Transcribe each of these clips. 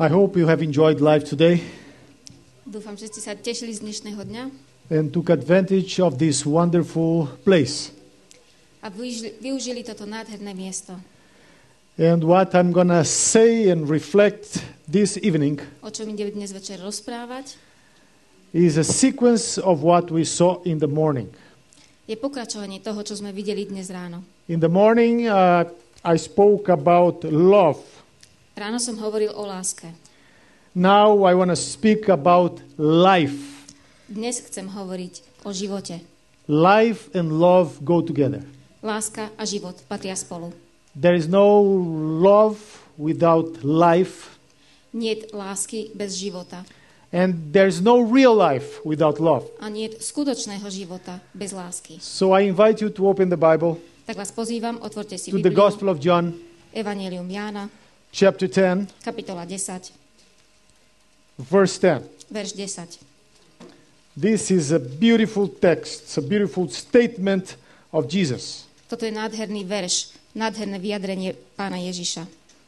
I hope you have enjoyed life today Dúfam, že ste sa tešili z dnešného dňa and took advantage of this wonderful place. a využili toto nádherné miesto. And what I'm going to say and reflect this evening O čom ide dnes večer rozprávať, is a sequence of what we saw in the morning. je pokračovanie toho, čo sme videli dnes ráno. In the morning, I spoke about love. Ráno som hovoril o láske. Now I want to speak about life. Dnes chcem hovoriť o živote. Life and love go together. Láska a život patria spolu. There is no love without life, Niet lásky bez života. and there is no real life without love. A niet skutočného života bez lásky. So I invite you to open the Bible Tak vás pozývam, otvorte si to the Bibliu. Gospel of John, Evangelium Jána, chapter 10, kapitola 10, verse 10. verš 10. This is a beautiful text, it's a beautiful statement of Jesus. Toto je nádherný verš, nádherné vyjadrenie Pána Ježiša.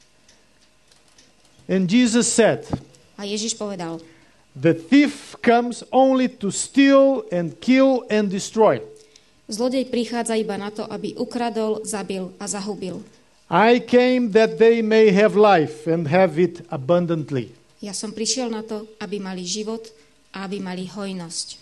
And Jesus said, A Ježiš povedal, "The thief comes only to steal and kill and destroy. zlodej prichádza iba na to, aby ukradol, zabil a zahubil. I came that they may have life and have it abundantly." Ja som prišiel na to, aby mali život a aby mali hojnosť.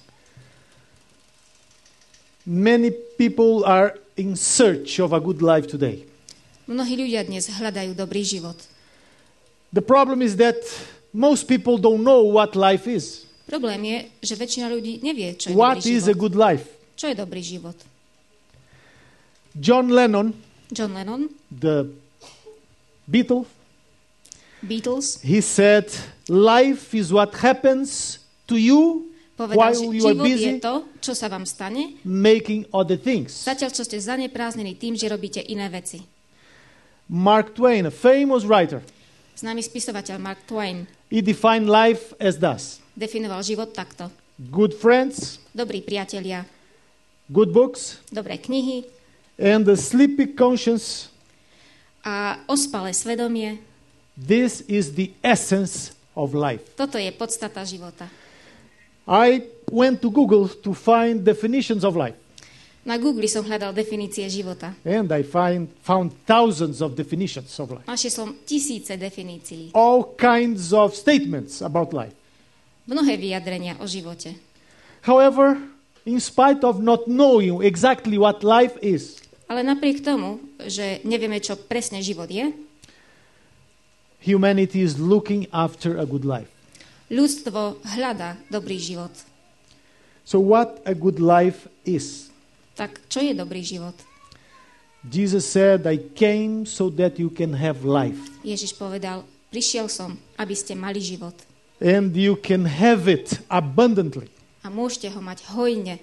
Many people are in search of a good life today. Mnohí ľudia dnes hľadajú dobrý život. The problem is that most people don't know what life is. Problém je, že väčšina ľudí nevie, čo je What dobrý is a život. good life? Čo je dobrý život? John Lennon, John Lennon, the Beatles, he said, "Life is what happens to you povedal, while že you are život je busy to, čo sa vám stane, making other things." zatiaľ čo ste zaneprázdnení tým, že robíte iné veci. Mark Twain, a famous writer, Známy spisovateľ Mark Twain he defined life as thus: definoval život takto. good friends, Dobrí priatelia, good books, dobré knihy and a sleepy conscience. a ospalé svedomie. This is the essence of life. Toto je podstata života. I went to Google to find definitions of life, Na Google som hľadal definície života. and I found thousands of definitions of life. Našiel som tisíce definícií. All kinds of statements about life. Mnohé vyjadrenia o živote. However, in spite of not knowing exactly what life is, Ale napriek tomu, že nevieme, čo presne život je, humanity is looking after a good life. ľudstvo hľadá dobrý život. So what a good life is? Tak čo je dobrý život? Jesus said, "I came so that you can have life, Ježiš povedal, prišiel som, aby ste mali život. and you can have it abundantly." A môžete ho mať hojne.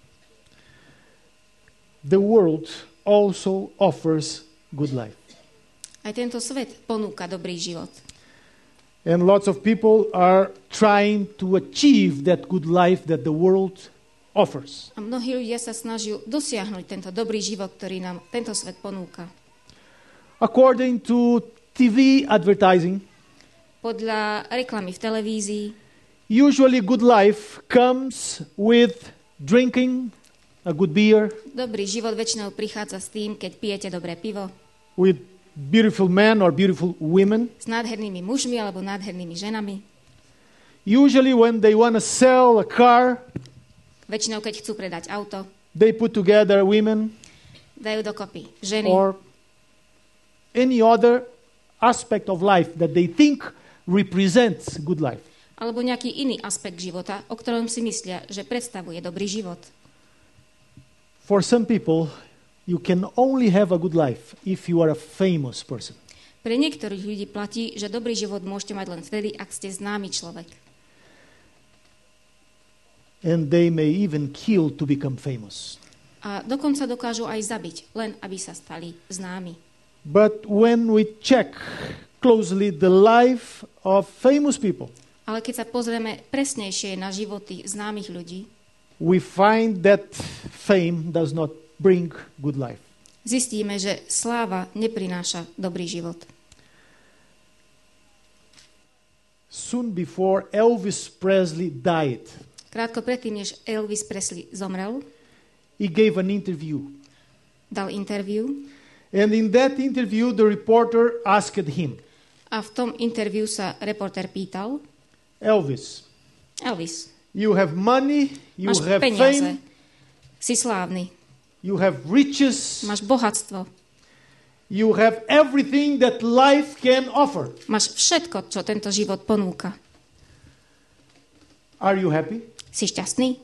The world also offers good life. Aj tento svet ponúka dobrý život. And lots of people are trying to achieve that good life that the world offers. A mnohí ľudia sa snažia dosiahnuť tento dobrý život, ktorý nám tento svet ponúka. According to TV advertising, Podľa reklamy v televízii usually good life comes with drinking a good beer, dobrý život väčšinou prichádza s tým, keď pijete dobré pivo, with beautiful men or beautiful women. s nádhernými mužmi alebo nádhernými ženami. Usually when they want to sell a car, Väčšinou, keď chcú predať auto, they put together women dajú dokopy ženy or any other aspect of life that they think represents good life. alebo nejaký iný aspekt života, o ktorom si myslia, že predstavuje dobrý život. For some people, you can only have a good life if you are a famous person. Pre niektorých ľudí platí, že dobrý život môžete mať len vtedy, ak ste známy človek. And they may even kill to become famous. A dokonca dokážu aj zabiť, len aby sa stali známi. But when we check closely the life of famous people, Ale keď sa pozrieme presnejšie na životy známych ľudí, we find that fame does not bring good life. zistíme, že sláva neprináša dobrý život. soon before Elvis Presley died, Krátko predtým, než Elvis Presley zomrel, he gave an interview. dal interview And in that interview, the reporter asked him, a v tom interview sa reporter pýtal: Elvis, Elvis, you have money, you máš have peniaze, fame, si slávny, you have riches, máš bohatstvo, you have everything that life can offer. máš všetko, čo tento život ponúka. Are you happy? Si šťastný?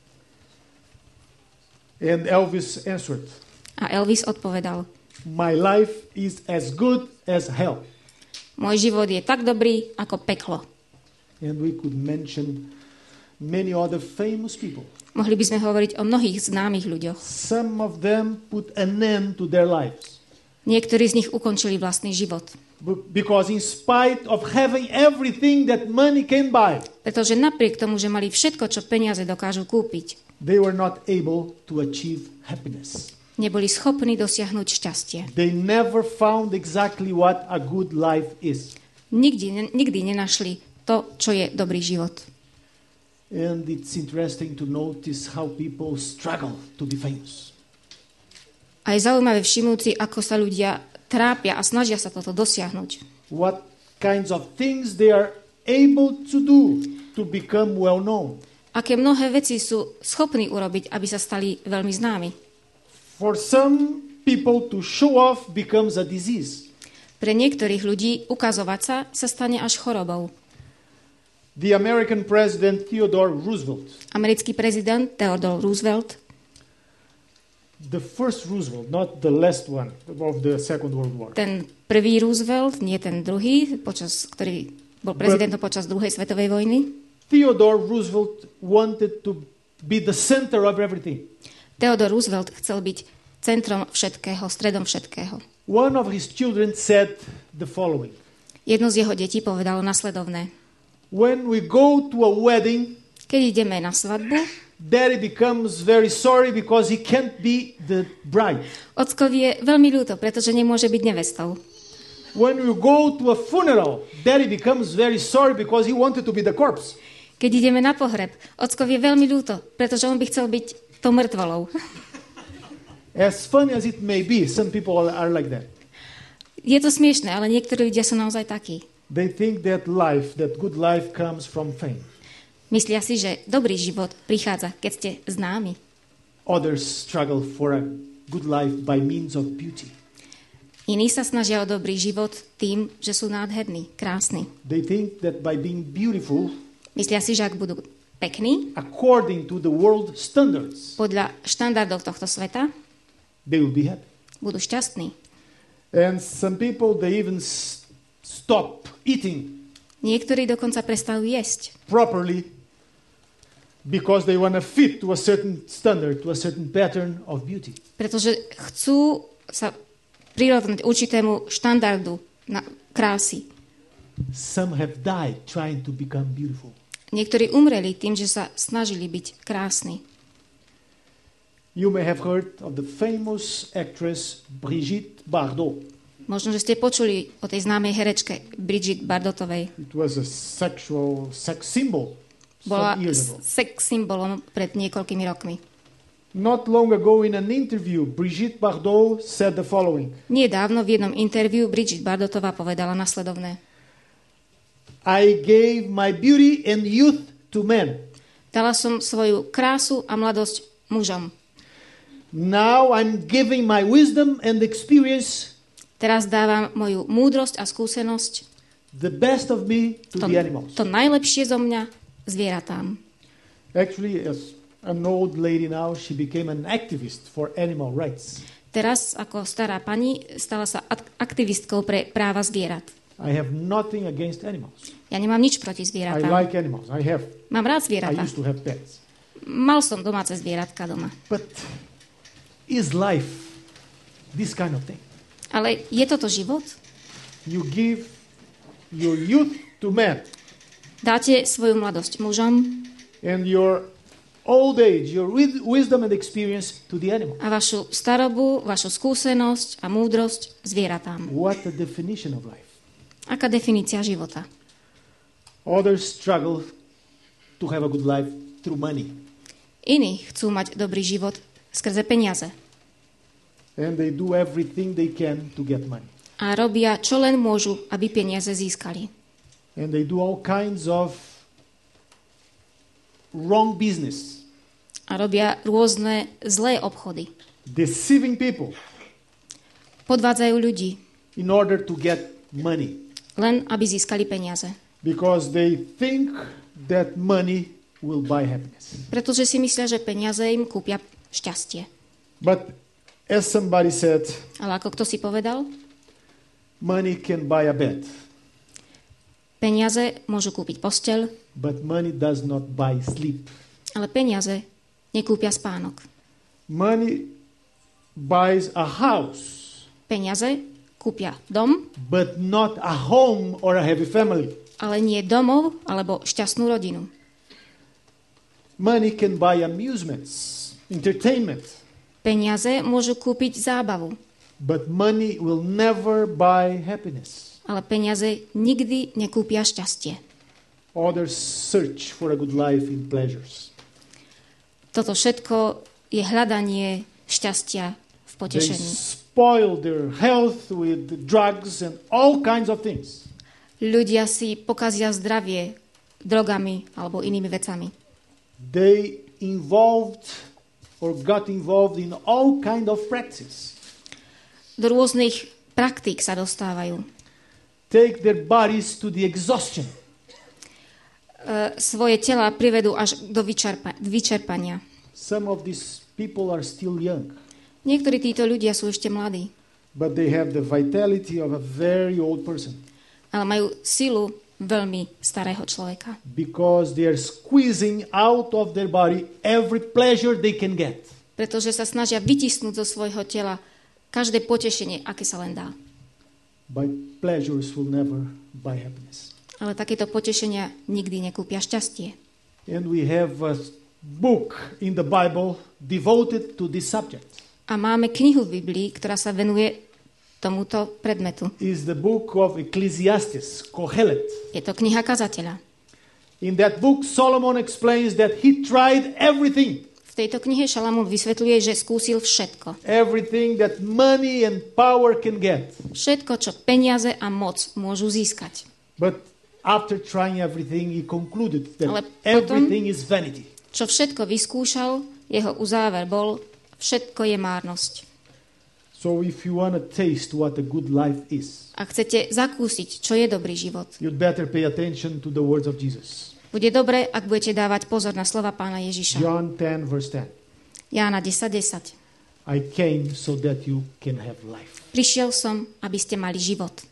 And Elvis answered, A Elvis odpovedal: my life is as good as hell. Môj život je tak dobrý ako peklo. And we could mention many other famous people. Mohli by sme hovoriť o mnohých známych ľuďoch. Some of them put an end to their lives. Niektorí z nich ukončili vlastný život. Because in spite of having everything that money can buy, Pretože napriek tomu, že mali všetko, čo peniaze dokážu kúpiť, they were not able to achieve happiness. neboli schopní dosiahnuť šťastie. They never found exactly what a good life is. Nikdy nenašli to, čo je dobrý život. And it's interesting to notice how people struggle to be famous. A je zaujímavé všimnúť si, ako sa ľudia trápia a snažia sa toto dosiahnuť. What kinds of things they are able to do to become well known. Aké mnohé veci sú schopní urobiť, aby sa stali veľmi známi. For some people to show off becomes a disease. Pre niektorých ľudí ukazovať sa stane až chorobou. The American president Theodore Roosevelt, Americký prezident Theodore Roosevelt, the first Roosevelt, not the last one of the Second World War. ten prvý Roosevelt, nie ten druhý, ktorý bol prezidentom počas druhej svetovej vojny. Theodore Roosevelt wanted to be the center of everything. Theodore Roosevelt chcel byť centrom všetkého, stredom všetkého. One of his children said the following: Jedno z jeho detí povedalo nasledovné: when we go to a wedding, Keď ideme na svadbu, Daddy becomes very sorry because he can't be the bride. ockovi je veľmi ľúto, pretože nemôže byť nevestou. When we go to a funeral, Daddy becomes very sorry because he wanted to be the corpse. Keď ideme na pohreb, ockovi je veľmi ľúto, pretože on by chcel byť tou mŕtvolou. As funny as it may be, some people are like that. Je to smiešné, ale niektorí ľudia sú naozaj takí. They think that life, that good life comes from fame. Myslia si, že dobrý život prichádza, keď ste známi. Others struggle for a good life by means of beauty. Iní sa snažia o dobrý život tým, že sú nádherní, krásni. They think that by being beautiful, Myslia si, že ak budú pekní, according to the world standards, podľa štandardov tohto sveta, they will be happy. budú šťastní. And some people, they even stop eating Niektorí dokonca prestajú jesť, properly because they want to fit to a certain standard, to a certain pattern of beauty. pretože chcú sa prirovnať určitému štandardu na krásy. Some have died trying to become beautiful. Niektorí umreli tým, že sa snažili byť krásni. You may have heard of the famous actress Brigitte Bardot. Možno, že ste počuli o tej známej herečke Brigitte Bardotovej. It was a sex symbol Bola some years ago. sex symbolom pred niekoľkými rokmi. Not long ago in an interview, Brigitte Bardot said the following: Nedávno v jednom interviu Brigitte Bardotová povedala nasledovné: I gave my beauty and youth to men. Dala som svoju krásu a mladosť mužom. Now I'm giving my wisdom and experience, Teraz dávam moju múdrosť a skúsenosť, the best of me, to the animals. to najlepšie zo mňa zvieratám. Actually, as an old lady now, she became an activist for animal rights. Teraz, ako stará pani, stala sa aktivistkou pre práva zvierat. I have nothing against animals. Ja nemám nič proti I zvieratám. like animals. Mám rád I zvieratá. used to have pets. Mal som domáce zvieratka doma. But is life this kind of thing? Ale je toto život? You give your youth to men Dáte svoju mladosť mužom and your old age, your wisdom and experience to the animal. a vašu starobu, vašu skúsenosť a múdrosť zvieratám. What a definition of life. Aká definícia života? Others struggle to have a good life through money. Iní chcú mať dobrý život skrze peniaze. And they do everything they can to get money. A robia, čo len môžu, aby peniaze získali. And they do all kinds of wrong business. A robia rôzne zlé obchody. Deceiving people Podvádzajú ľudí, in order to get money. len aby získali peniaze. Because they think that money will buy happiness. Pretože si myslia, že peniaze im kúpia šťastie. But as somebody said, Ale ako kto si povedal, money can buy a bed, peniaze môžu kúpiť posteľ, but money does not buy sleep. ale peniaze nekúpia spánok. Money buys a house, Peniaze kúpia dom, but not a home or a happy family. ale nie domov alebo šťastnú rodinu. Money can buy amusements, entertainment, Peniaze môžu kúpiť zábavu, but money will never buy happiness. ale peniaze nikdy nekúpia šťastie. Others search for a good life in pleasures. Toto všetko je hľadanie šťastia v They potešení. spoil their health with drugs and all kinds of things. Ľudia si pokazia zdravie drogami alebo inými vecami. They got involved in all kind of practices. Do rôznych praktík sa dostávajú. Take their bodies to the exhaustion. Svoje tela privedú až do vyčerpania. Some of these people are still young, Niektorí títo ľudia sú ešte mladí, but they have the vitality of a very old person ale majú silu veľmi starého človeka. because they are squeezing out of their body every pleasure they can get. Pretože sa snažia vytisnúť zo svojho tela každé potešenie, aké sa len dá. But pleasures will never buy happiness. Ale takéto potešenia nikdy nekúpia šťastie. And we have a book in the Bible devoted to this subject. A máme knihu v Biblii, ktorá sa venuje tomuto predmetu. Is the book of Ecclesiastes, Kohelet. Je to kniha kazateľa. In that book, Solomon explains that he tried everything. V tejto knihe Šalamún vysvetľuje, že skúsil všetko. Everything that money and power can get. Všetko, čo peniaze a moc môžu získať. But after trying everything, he concluded that Ale potom- everything is vanity. Čo všetko vyskúšal, jeho uzáver bol, všetko je márnosť. So if you want to taste what a good life is, Ak chcete zakúsiť, čo je dobrý život, you'd better pay attention to the words of Jesus. bude dobre, ak budete dávať pozor na slova pána Ježiša. John 10, verse 10. Jána 10:10. I came so that you can have life, Prišiel som, aby ste mali život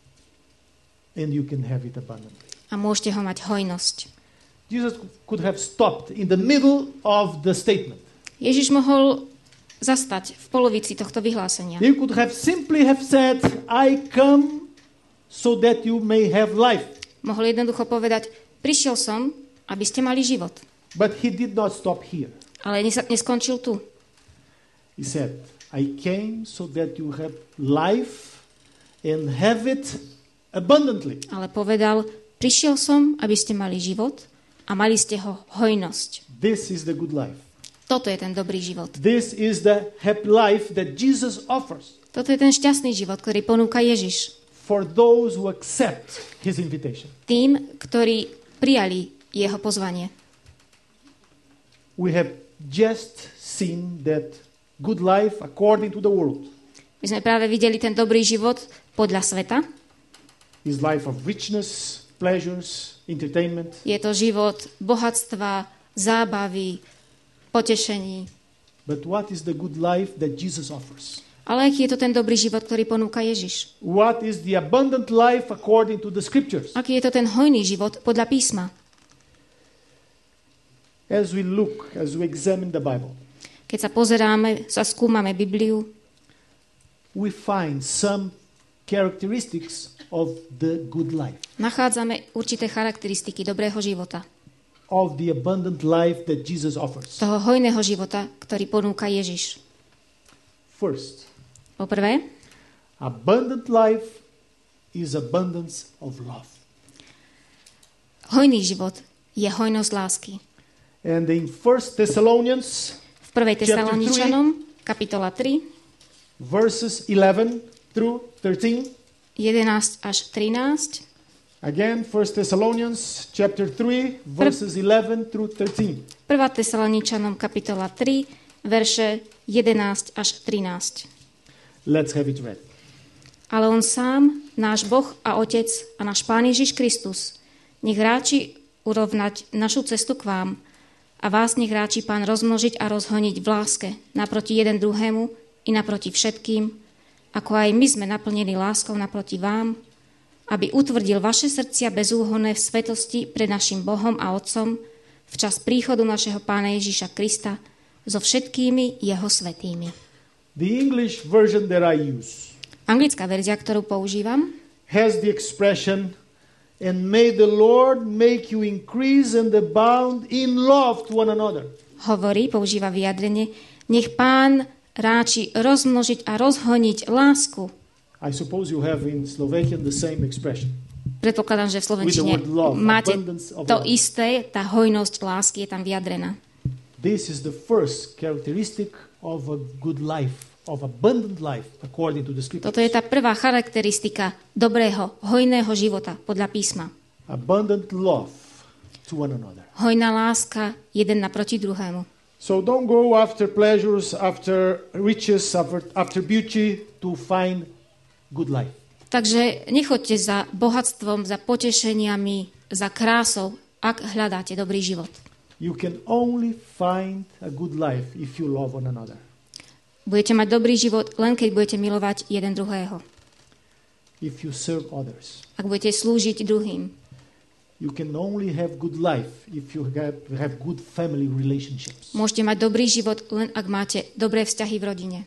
and you can have it abundantly. a môžete ho mať hojnosť. Jesus could have stopped in the middle of the statement. Ježiš mohol zastať v polovici tohto vyhlásenia. He could have simply have said, I come so that you may have life. Mohol jednoducho povedať, prišiel som, aby ste mali život. But he did not stop here. Ale neskončil tu. He said, I came so that you have life and have it abundantly. Ale povedal, prišiel som, aby ste mali život a mali ste ho hojnosť. This is the good life. Toto je ten dobrý život. This is the happy life that Jesus offers Toto je ten šťastný život, ktorý ponúka Ježiš. for those who accept his invitation. Tým, ktorí prijali jeho pozvanie. We have just seen that good life according to the world My sme práve videli ten dobrý život podľa sveta. is life of richness, pleasures, entertainment. Je to život bohatstva, zábavy, potešení. But what is the good life that Jesus offers? Ale aký je to ten dobrý život, ktorý ponúka Ježiš? What is the abundant life according to the scriptures? Aký je to ten hojný život podľa písma? As we examine the Bible, Keď sa pozeráme, sa skúmame Bibliu, we find some characteristics of the good life, nachádzame určité charakteristiky dobrého života. of the abundant life that Jesus offers. Toho hojného života, ktorý ponúka Ježiš. First, Poprvé, abundant life is abundance of love. Hojný život je hojnosť lásky. And in 1 Thessalonians, V 1. Tesaloničanom, kapitola 3, verses 11 through 13. 11 až 13. Again, 1 Thessalonians chapter 3, verses 11 through 13. 1. Tesaloničanom, kapitola 3, verše 11 až 13. Let's have it read. Ale on sám, náš Boh a Otec a náš Pán Ježiš Kristus, nech ráči urovnať našu cestu k vám a vás nech ráči Pán rozmnožiť a rozhoniť v láske naproti jeden druhému i naproti všetkým, ako aj my sme naplnení láskou naproti vám, aby utvrdil vaše srdcia bezúhonné v svetosti pred našim Bohom a Otcom v čas príchodu našeho Pána Ježiša Krista so všetkými jeho svätými. The English version that I use Anglická verzia, ktorú používam, has the expression, and may the Lord make you increase and abound in love to one another. používa vyjadrenie, nech Pán ráči rozmnožiť a rozhoniť lásku. I suppose you have in Slovakian the same expression. Predpokladám, že v slovenčine With the word love, máte abundance of to love. isté, tá hojnosť lásky je tam vyjadrená. This is the first characteristic of a good life, of abundant life, according to the scriptures. Toto je tá prvá charakteristika dobrého, hojného života podľa písma. Abundant love to one another. Hojná láska jeden naproti druhému. So don't go after pleasures, after riches, after beauty to find good life. Takže nechoďte za bohatstvom, za potešeniami, za krásou, ak hľadáte dobrý život. You can only find a good life if you love one another. Budete mať dobrý život len keď budete milovať jeden druhého. If you serve others. Ak budete slúžiť druhým. You can only have good life if you have good family relationships. Môžete mať dobrý život len ak máte dobré vzťahy v rodine.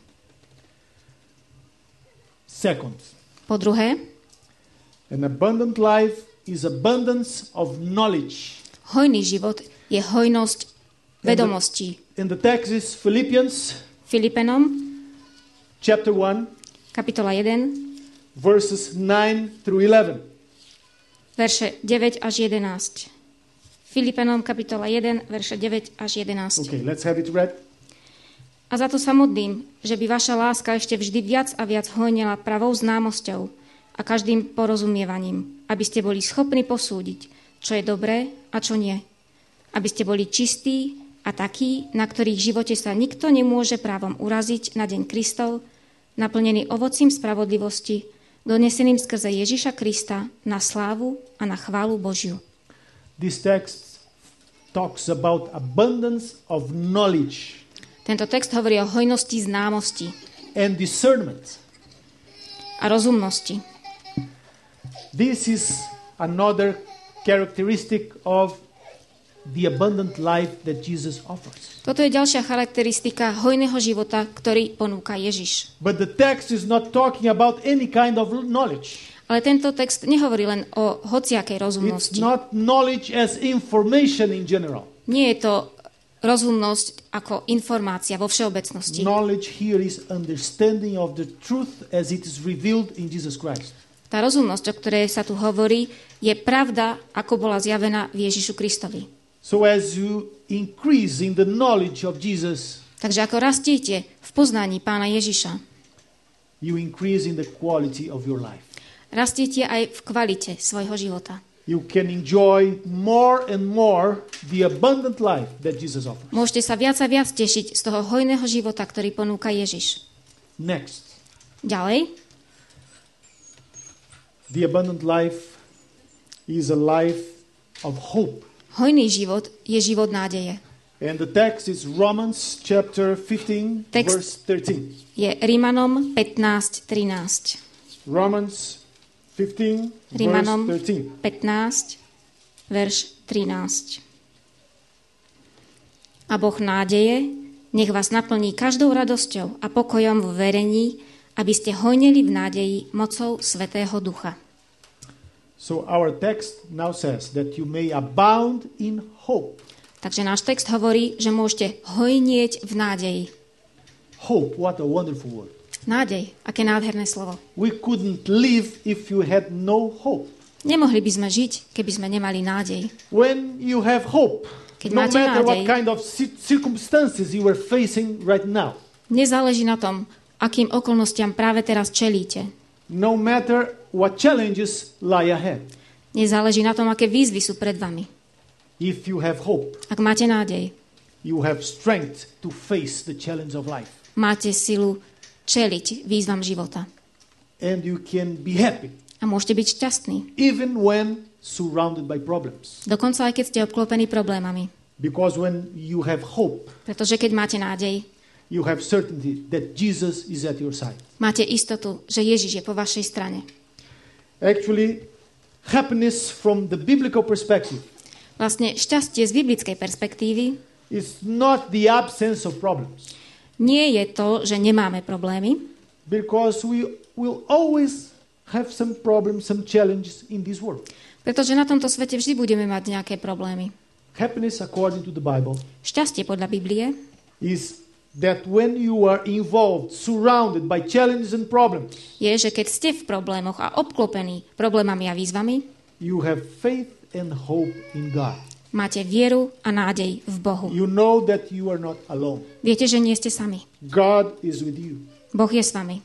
Second, Po druhé, an abundant life is abundance of knowledge. hojný život je hojnosť vedomostí. In the text is Philippians Filipenom, chapter 1, kapitola 1, verses 9 through 11. verše 9 až 11. Filipenom, kapitola 1, verše 9 až 11. Okay, let's have it read. A za to sa modlím, že by vaša láska ešte vždy viac a viac hojnila pravou známosťou a každým porozumievaním, aby ste boli schopní posúdiť, čo je dobré a čo nie. Aby ste boli čistí a takí, na ktorých živote sa nikto nemôže právom uraziť na deň Kristov, naplnený ovocím spravodlivosti, doneseným skrze Ježiša Krista na slávu a na chválu Božiu. This text talks about abundance of knowledge Tento text hovorí o hojnosti známosti and discernment. a rozumnosti. This is another characteristic of the abundant life that Jesus offers. Toto je ďalšia charakteristika hojného života, ktorý ponúka Ježiš. But the text is not talking about any kind of knowledge. Ale tento text nehovorí len o hociakej It's rozumnosti. not knowledge as information in general. Nie je to rozumnosť ako informácia vo všeobecnosti. Knowledge here is understanding of the truth as it is revealed in Jesus Christ. Tá rozumnosť, o ktorej sa tu hovorí, je pravda, ako bola zjavená v Ježišu Kristovi. So as you increase in the knowledge of Jesus, Takže ako rastiete v poznaní Pána Ježiša, you increase in the quality of your life. rastiete aj v kvalite svojho života. You can enjoy more and more the abundant life that Jesus offers. Môžete sa viac a viac tešiť z toho hojného života, ktorý ponúka Ježiš. Next, Ďalej, the abundant life is a life of hope. hojný život je život nádeje. And the text is Romans chapter 15, Text. verse 13. Je Rímanom 15:13. Romans 15, Rímanom verse 13. 15, verš 13. A Boh nádeje nech vás naplní každou radosťou a pokojom v verení, aby ste hojneli v nádeji mocou Svätého Ducha. So our text now says that you may abound in hope. Takže náš text hovorí, že môžete hojnieť v nádeji. Hope, what a wonderful word. Nádej, aké nádherné slovo. We couldn't live if you had no hope. Nemohli by sme žiť, keby sme nemali nádej. When you have hope, Keď no máte matter what nádej, kind of circumstances you are facing right now, nezáleží na tom, akým okolnostiam práve teraz čelíte. no matter what challenges lie ahead, Nezáleží na tom, aké výzvy sú pred vami. if you have hope, Ak máte nádej, you have strength to face the challenge of life. máte silu čeliť výzvam života. And you can be happy, A môžete byť šťastní. even when surrounded by problems. Dokonca aj keď ste obklopení problémami. Because when you have hope, Pretože keď máte nádej, you have certainty that Jesus is at your side. máte istotu, že Ježiš je po vašej strane. Actually, happiness from the biblical perspective Vlastne šťastie z biblickej perspektívy is not the absence of problems. nie je to, že nemáme problémy, Because we will always have some problems, some challenges in this world. pretože na tomto svete vždy budeme mať nejaké problémy. Happiness, according to the Bible, Šťastie podľa Biblie is that when you are involved, surrounded by challenges and problems, je, že keď ste v problémoch a obklopení problémami a výzvami, you have faith and hope in God. máte vieru a nádej v Bohu. You know that you are not alone. Viete, že nie ste sami. God is with you. Boh je s vami.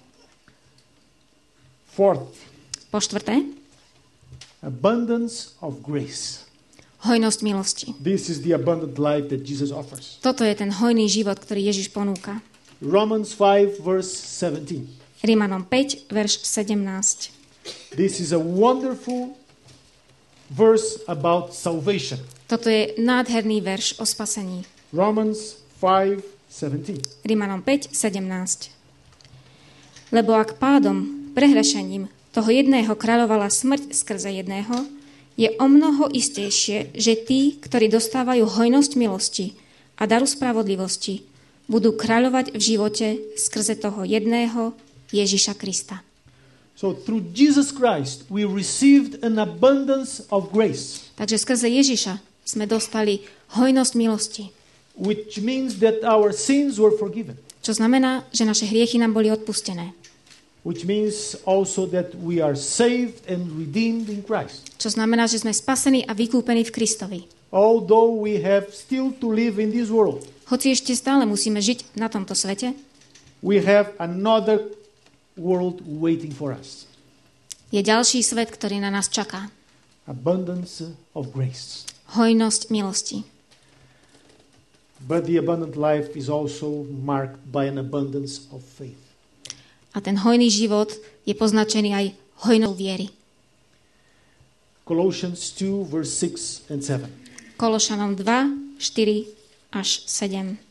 Fourth, Po štvrté, abundance of grace. hojnosť milosti. This is the abundant life that Jesus offers. Toto je ten hojný život, ktorý Ježiš ponúka. Romans 5, verse 17. Rímanom 5, verš 17. This is a wonderful verse about salvation. Toto je nádherný verš o spasení. Romans 5, 17. Rímanom 5, 17. Lebo ak pádom, prehrešením toho jedného kráľovala smrť skrze jedného, je o mnoho istejšie, že tí, ktorí dostávajú hojnosť milosti a daru spravodlivosti, budú kráľovať v živote skrze toho jedného Ježiša Krista. So through Jesus Christ we received an abundance of grace, Takže skrze Ježiša sme dostali hojnosť milosti, which means that our sins were forgiven, čo znamená, že naše hriechy nám boli odpustené. which means also that we are saved and redeemed in Christ. Čo znamená, že sme spasení a vykúpení v Kristovi. Although we have still to live in this world, Hoci ešte stále musíme žiť na tomto svete, we have another world waiting for us. je ďalší svet, ktorý na nás čaká. Abundance of grace. Hojnosť milosti. But the abundant life is also marked by an abundance of faith. A ten hojný život je poznačený aj hojnou viery. Colossians 2, verse 6 and 7. Kološanom 2, 4 až 7.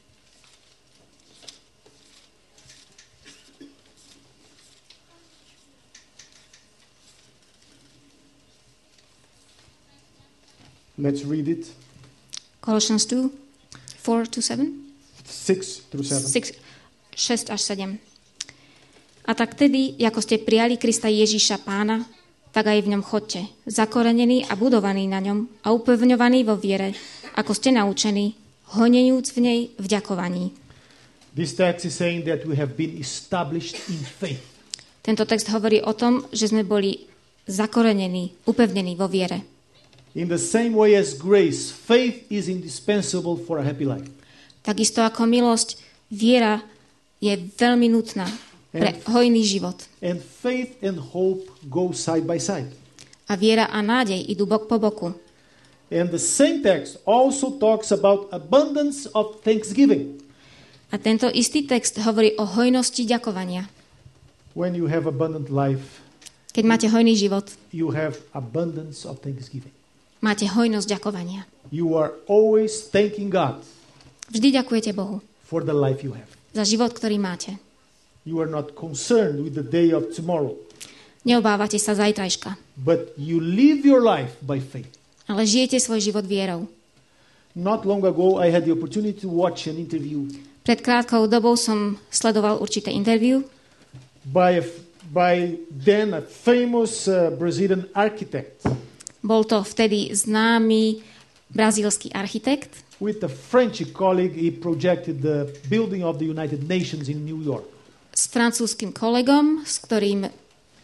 Let's read it. Colossians 2, 4 to 7? 6 through 7. 6 až 7. A tak tedy, ako ste prijali Krista Ježíša Pána, tak aj v ňom chodte, zakorenení a budovaní na ňom a upevňovaní vo viere, ako ste naučení, honenúc v nej vďakovaní. This text is saying that we have been established in faith. Tento text hovorí o tom, že sme boli zakorenení, upevnení vo viere. In the same way as grace, faith is indispensable for a happy life. Takisto ako milosť, viera je veľmi nutná pre hojný život. And faith and hope go side by side. A viera a nádej idú bok po boku. And the same text also talks about abundance of thanksgiving. A tento istý text hovorí o hojnosti ďakovania. When you have abundant life, Keď máte hojný život, you have abundance of thanksgiving. máte hojnosť ďakovania. You are always thanking God Vždy ďakujete Bohu for the life you have. za život, ktorý máte. You are not concerned with the day of tomorrow, Neobávate sa zajtrajška, but you live your life by faith. ale žijete svoj život vierou. Not long ago, I had the opportunity to watch an interview Pred krátkou dobou som sledoval určité interview by then a famous Brazilian architect Bol to vtedy známy brazílsky architekt. with a French colleague. He projected the building of the United Nations in New York. S francúzskym kolegom, s ktorým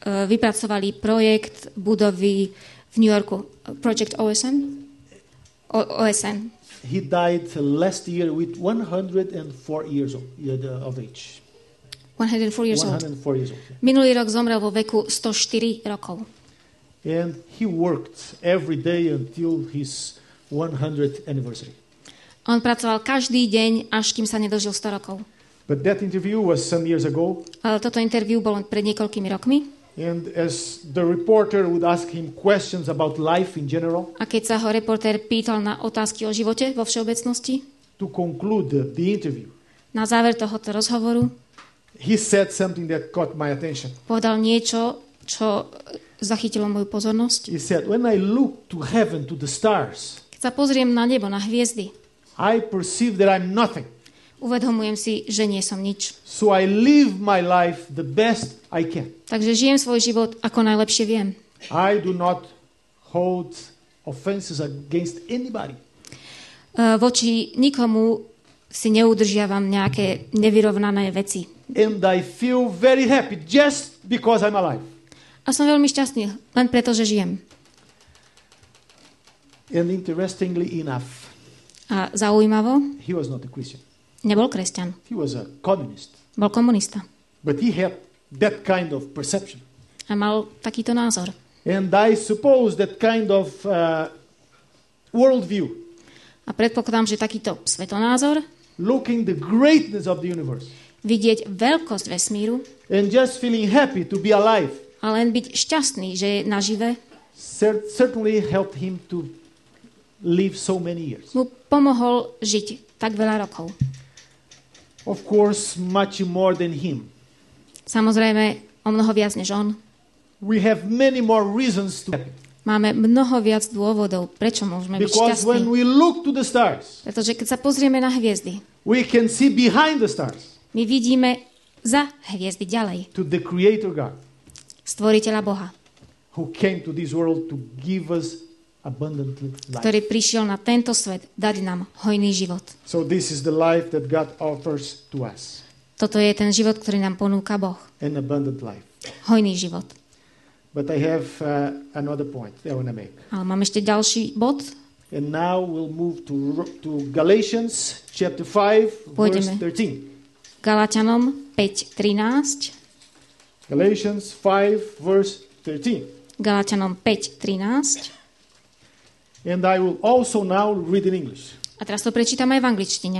vypracovali projekt budovy v New Yorku. Project OSN? OSN. He died last year with 104 years of age. 104 years old. 104 years old. Minulý rok zomrel vo veku 104 rokov. And he worked every day until his 100th anniversary. On pracoval každý deň, až kým sa nedožil 100 rokov. But that interview was some years ago. Ale toto interview bolo pred niekoľkými rokmi. And as the reporter would ask him questions about life in general, A keď sa ho reportér pýtal na otázky o živote vo všeobecnosti, to conclude the interview, na záver tohoto rozhovoru he said something that caught my attention. povedal niečo, čo zachytilo moju pozornosť. He said, when I look to heaven, to the stars, Keď sa pozriem na nebo, na hviezdy, I perceive that I'm nothing. uvedomujem si, že nie som nič. So I live my life the best I can. Takže žijem svoj život, ako najlepšie viem. I do not hold offenses against anybody. Voči nikomu si neudržiavam nejaké nevyrovnané veci. And I feel very happy just because I'm alive. A som veľmi šťastný, len preto, že žijem. And interestingly enough, A zaujímavo, he was not a Christian. nebol kresťan, He was a communist. bol komunista. But he had that kind of perception. A mal takýto názor. And I suppose that kind of worldview, A predpokladám, že takýto svetonázor, looking the greatness of the universe, vidieť veľkosť vesmíru and just feeling happy to be alive, a len byť šťastný, že je nažive, certainly helped him to live so many years. mu pomohol žiť tak veľa rokov. Of course, much more than him. Samozrejme, o mnoho viac než on. We have many more reasons to be happy. Máme mnoho viac dôvodov, prečo môžeme byť Because when šťastní. we look to the stars, Pretože keď sa pozrieme na hviezdy, we can see behind the stars my vidíme za hviezdy ďalej to the Creator God stvoriteľa Boha, who came to this world to give us abundant life. ktorý prišiel na tento svet dať nám hojný život. So this is the life that God offers to us, Toto je ten život, ktorý nám ponúka Boh. an abundant life. Hojný život. But I have another point I want to make. Ale mám ešte ďalší bod. And now we'll move to Galatians chapter 5, verse Pôjdeme. 13. Galatianom 5.13. Galatians 5, verse 13. Galatianom 5.13. And I will also now read in English. A teraz to prečítam aj v angličtine.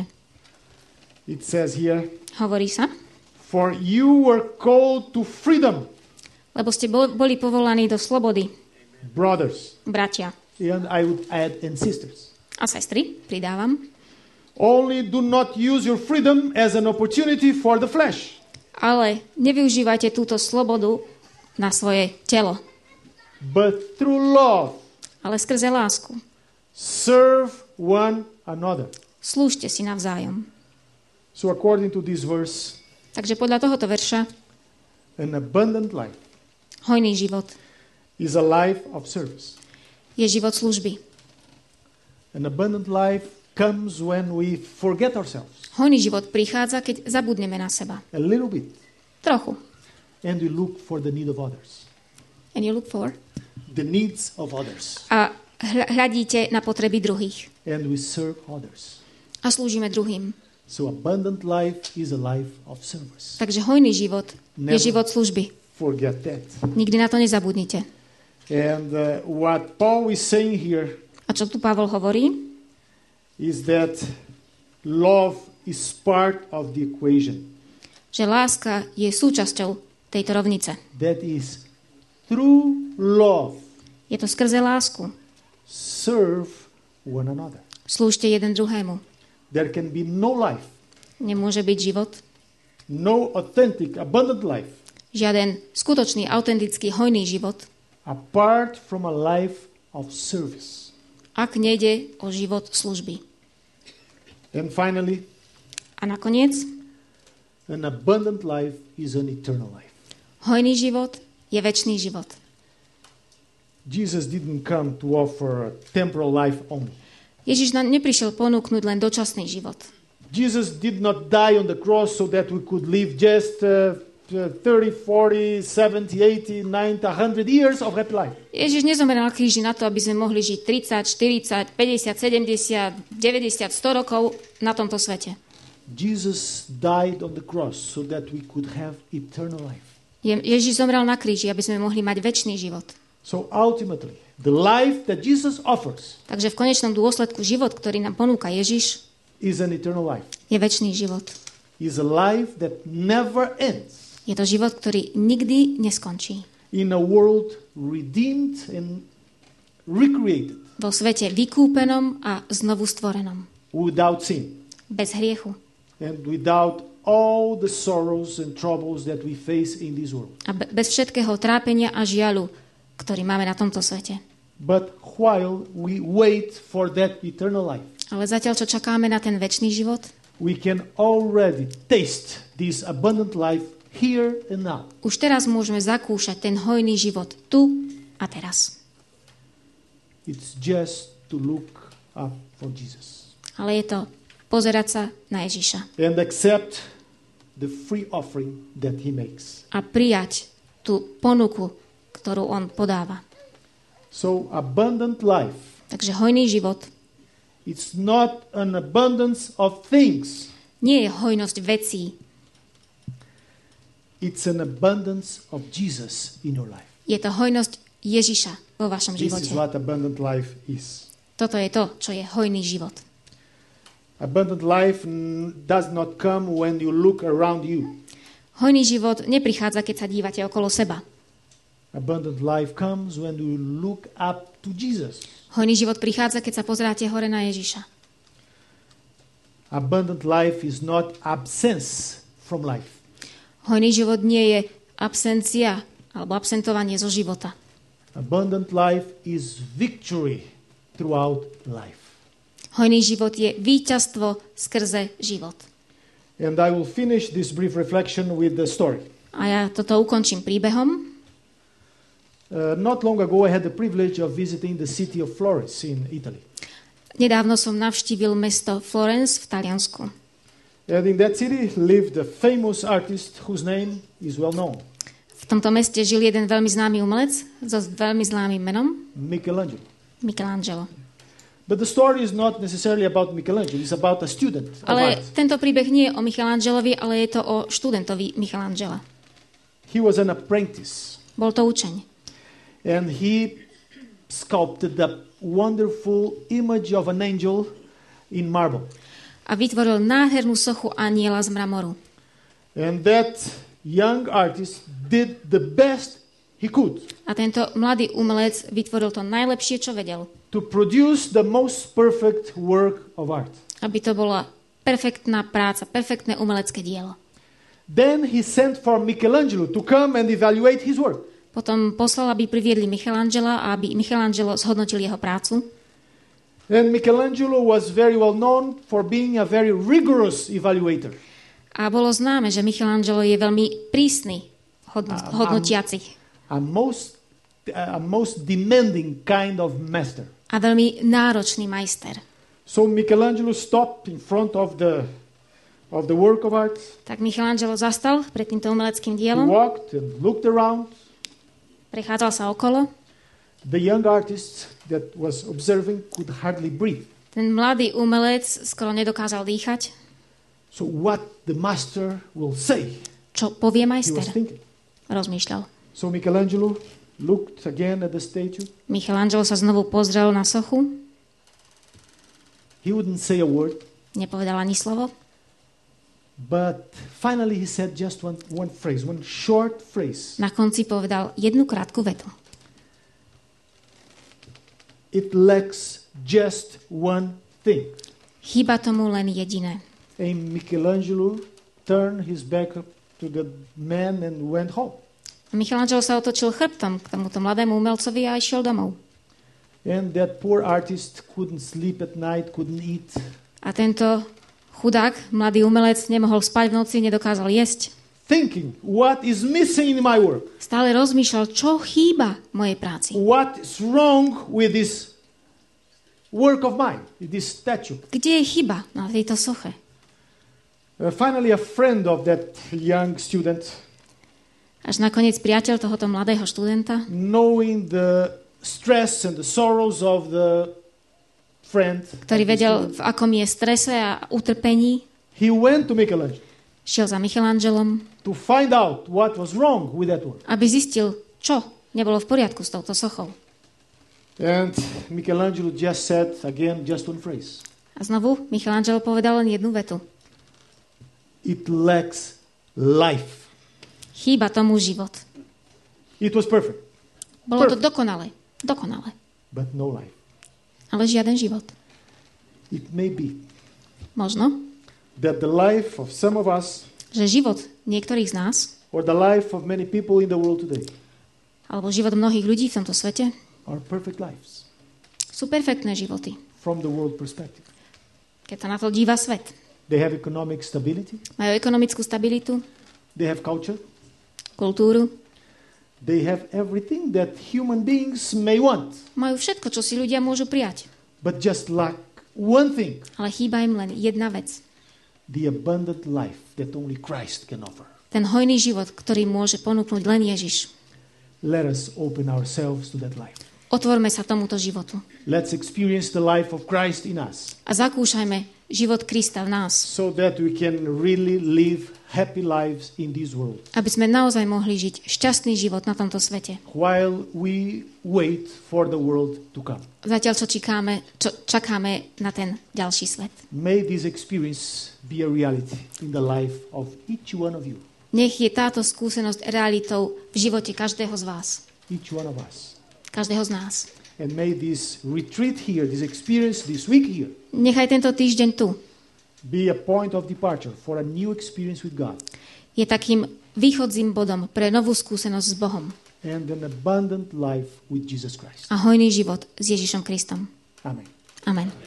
It says here, Hovorí sa, for you were called to freedom, lebo ste boli povolaní do slobody, brothers. bratia And I would add, and sisters. a sestry, pridávam. Only do not use your freedom as an opportunity for the flesh, Ale nevyužívajte túto slobodu na svoje telo, but through love ale skrze lásku. serve one another. Slúžte si navzájom. So according to this verse, Takže podľa tohoto verša, an abundant life hojný život is a life of service. je život služby. An abundant life comes when we forget ourselves Hojný život prichádza, keď zabudneme na seba. a little bit Trochu. and we look for the need of others. And you look for? The needs of others. A hľadíte na potreby druhých. And we serve others. A slúžime druhým. So abundant life is a life of service. Takže hojný život Never. je život služby. Forget that. Nikdy na to nezabudnite. And what Paul is saying here A čo tu Pavol hovorí? is that love is part of the equation. Že láska je súčasťou tejto rovnice. That is, through love, Je to skrze lásku. serve one another. Slúžte jeden druhému. There can be no life, Nemôže byť život, no authentic, abundant life, žiaden skutočný, autentický, hojný život, apart from a life of service. ak nejde o život služby. And finally, A nakoniec, an abundant life is an eternal life. hojný život je večný život. Jesus didn't come to offer a temporal life only. Ježiš nám neprišiel ponúknuť len dočasný život. Jesus did not die on the cross so that we could live just 30, 40, 70, 80, 100 years of happy life. Ježiš nezomrel na kríži na to, aby sme mohli žiť 30, 40, 50, 70, 90, 100 rokov na tomto svete. Jesus died on the cross so that we could have eternal life. Ježiš zomrel na kríži, aby sme mohli mať večný život. So ultimately, the life that Jesus offers Takže v konečnom dôsledku život, ktorý nám ponúka Ježiš, is an eternal life. je večný život. Is a life that never ends. Je to život, ktorý nikdy neskončí. In a world redeemed and recreated. Vo svete vykúpenom a znovu stvorenom. Without sin. Bez hriechu. And without all the sorrows and troubles that we face in this world. A bez všetkého trápenia a žiaľu, ktorý máme na tomto svete. But while we wait for that eternal life, ale zatiaľ, čo čakáme na ten večný život, we can already taste this abundant life here and now. Už teraz môžeme zakúšať ten hojný život tu a teraz. It's just to look up for Jesus. Ale je to pozerať sa na Ježiša. And accept the free offering that he makes. A prijať tú ponuku, ktorú on podáva. So abundant life. Takže hojný život. It's not an abundance of things. Nie je hojnosť vecí. It's an abundance of Jesus in your life. Je to hojnosť Ježiša vo vašom živote. This is what abundant life is. Toto je to, čo je hojný život. Abundant life does not come when you look around you. Hojný život neprichádza, keď sa dívate okolo seba. Abundant life comes when you look up to Jesus. Hojný život prichádza, keď sa pozeráte hore na Ježiša. Abundant life is not absence from life. Hojný život nie je absencia alebo absentovanie zo života. Abundant life is victory throughout life. Hojný život je víťazstvo skrze život. And I will finish this brief reflection with the story. A ja toto ukončím príbehom. Not long ago I had the privilege of visiting the city of Florence in Italy. Nedávno som navštívil mesto Florence v Taliansku. And in that city lived a famous artist whose name is well known. V tomto meste žil jeden veľmi známy umelec so veľmi známym menom Michelangelo. But the story is not necessarily about Michelangelo, it's about a student of Ale art. tento príbeh nie je o Michelangelovi, ale je to o študentovi Michelangela. He was an apprentice. Bol to učeň. And he sculpted a wonderful image of an angel in marble. A vytvoril nádhernú sochu anjela z mramoru. And that young artist did the best he could. A tento mladý umelec vytvoril to najlepšie, čo vedel. To produce the most perfect work of art. Aby to bola perfektná práca, perfektné umelecké dielo. Then he sent for Michelangelo to come and evaluate his work. Potom poslal, aby priviedli Michelangela a aby Michelangelo zhodnotil jeho prácu. And Michelangelo was very well known for being a very rigorous evaluator. A bolo známe, že Michelangelo je veľmi prísny hodnotiaci. A most demanding kind of master. A veľmi náročný majster. So Michelangelo stopped in front of the work of art. Tak Michelangelo zastal pred týmto umeleckým He dielom. walked and looked around. Prechádzal sa okolo. The young artist that was observing could hardly breathe. Ten mladý umelec skoro nedokázal dýchať. So what the master will say? Čo povie He majster? was thinking. Rozmýšľal. So Michelangelo looked again at the statue. Michelangelo sa znovu pozrel na sochu. He wouldn't say a word. Nepovedal ani slovo. But finally he said just one phrase, one short phrase. Na konci povedal jednu krátku vetu. It lacks just one thing. Chýba tomu len jediné. And Michelangelo turned his back to the man and went home. A Michelangelo sa otočil chrbtom k tomuto mladému umelcovi a išiel domov. And that poor artist couldn't sleep at night, couldn't eat. A tento chudák, mladý umelec, nemohol spať v noci, nedokázal jesť. Thinking, what is missing in my work? Stále rozmýšľal, čo chýba mojej práci. What is wrong with this work of mine, this statue? Kde je chyba na tejto soche? Finally, a friend of that young student Až nakoniec priateľ tohoto mladého študenta, knowing the stress and the sorrows of the friend, ktorý vedel, v akom je strese a utrpení, he went to Michelangelo šiel za Michelangelom, to find out what was wrong with that one. aby zistil, čo nebolo v poriadku s touto sochou. And Michelangelo just said, again, just one phrase. A znovu Michelangelo povedal len jednu vetu. It lacks life. Chýba tomu život. It was perfect, Bolo to dokonale. Dokonale. but no life. Ale žiaden život. It may be Možno, that the life of some of us, že život niektorých z nás, or the life of many people in the world today, alebo život mnohých ľudí v tomto svete, are perfect lives sú perfektné životy. from the world perspective. Keď sa na to díva svet. They have economic stability, Majú ekonomickú stabilitu, they have culture, kultúru, they have everything that human beings may want, majú všetko, čo si ľudia môžu prijať. but just lack one thing, Ale chýba im len jedna vec. the abundant life that only Christ can offer. Ten hojný život, ktorý môže ponúknuť len Ježiš. Let us open ourselves to that life. Otvorme sa tomuto životu. Let's experience the life of Christ in us, A zakúšajme život Krista v nás. so that we can really live happy lives in this world, Aby sme naozaj mohli žiť šťastný život na tomto svete. while we wait for the world to come. Zatiaľ, čo čakáme na ten ďalší svet. May this experience be a reality in the life of each one of you, Nech je táto skúsenosť realitou v živote každého z vás. each one of us. Každého z nás. And may this retreat here, this experience this week here, Nechaj tento týždeň tu. be a point of departure for a new experience with God Je takým východzím bodom pre novú skúsenosť s Bohom. and an abundant life with Jesus Christ. A hojný život s Ježišom Kristom. Amen. Amen.